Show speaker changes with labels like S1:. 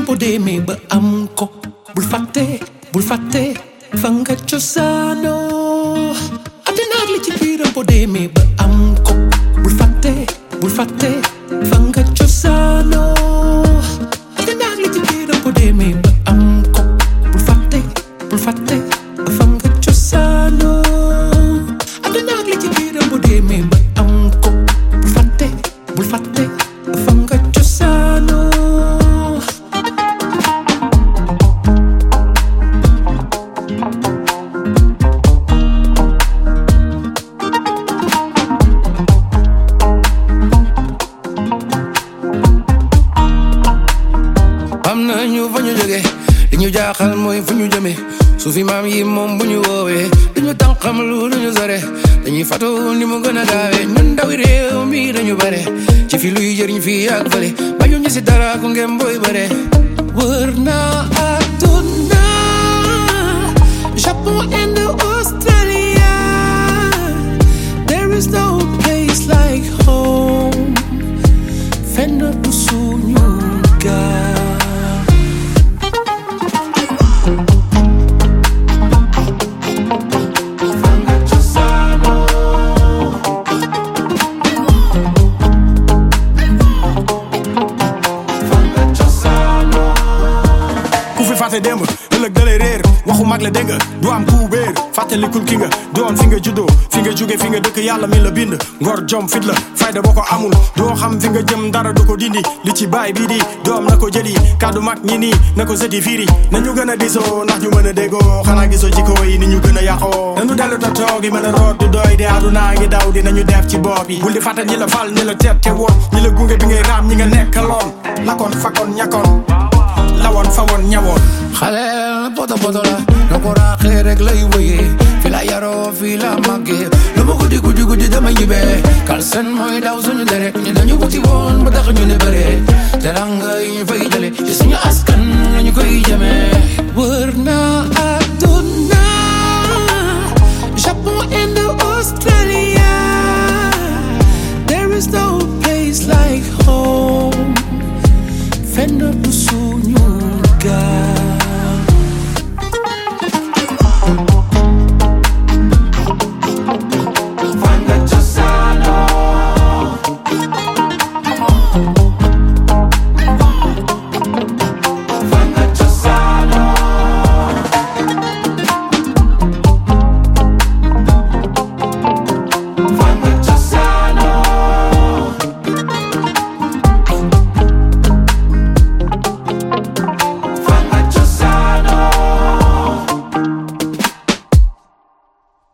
S1: boo demee ba am ko bul fàtte fa nga cosaanoo àddina ak li ci biiram boo demee ba am ko bul fàtte fa nga cosaanoo àddina ak li ci biiram boo demee ba am ko bul fàtte fa nga cosaanoo àddina ak li ci biiram boo demee ba am ko bul fàtte fa nga cosaanoo am na ñu fa ñu jóge li ñu jaaxal mooy fu ñu jëme su fi maam yi moom bu ñu woowee duñu tànqam lu duñu sore dañuy fatu ni mu gën a gaawee ñun ndawi réew mi dañu bare ci fi luy jëriñ fii ak fële bañu ñu si dara ku ngeen booy bare wër naa àdduna Japon and Australia there is no place like home fenn du suñu gaal
S2: fàtte démb ëllëg dalay réer waxu mag la dégg du am ku béer fàttalikul ki nga doon fi nga juddoo fi nga jóge fi nga dëkk yàlla mi la bind ngor jom fit la fayda boo ko amul doo xam fi nga jëm dara du ko dindi li ci baay bii di doom na ko jëli kàddu mag ñi nii na ko sëti fiiri nañu gën a disoo ndax ñu mën a déggoo xanaa gisoo jikko yi ni ñu gën a yàqoo nañu dellu ta toog yi mën a root du doy di àdduna ngi daw di nañu def ci bopp yi bul di fàtte ñi la fal ñi la teet te woon ñi la gunge bi ngay raam ñi nga nekkaloon lakoon fakkoon ñakkoon lawoon fa woon ñawoon
S1: xale poto la na ko raaxee rek lay wëyee fi la yaroo fi la màggee lu ma guddi dama ñibbee kal seen mooy daw suñu dere ñu dañu wuti woon ba tax ñu ne bëree teranga yi ñu fay jële ci suñu askan lañu koy jëmee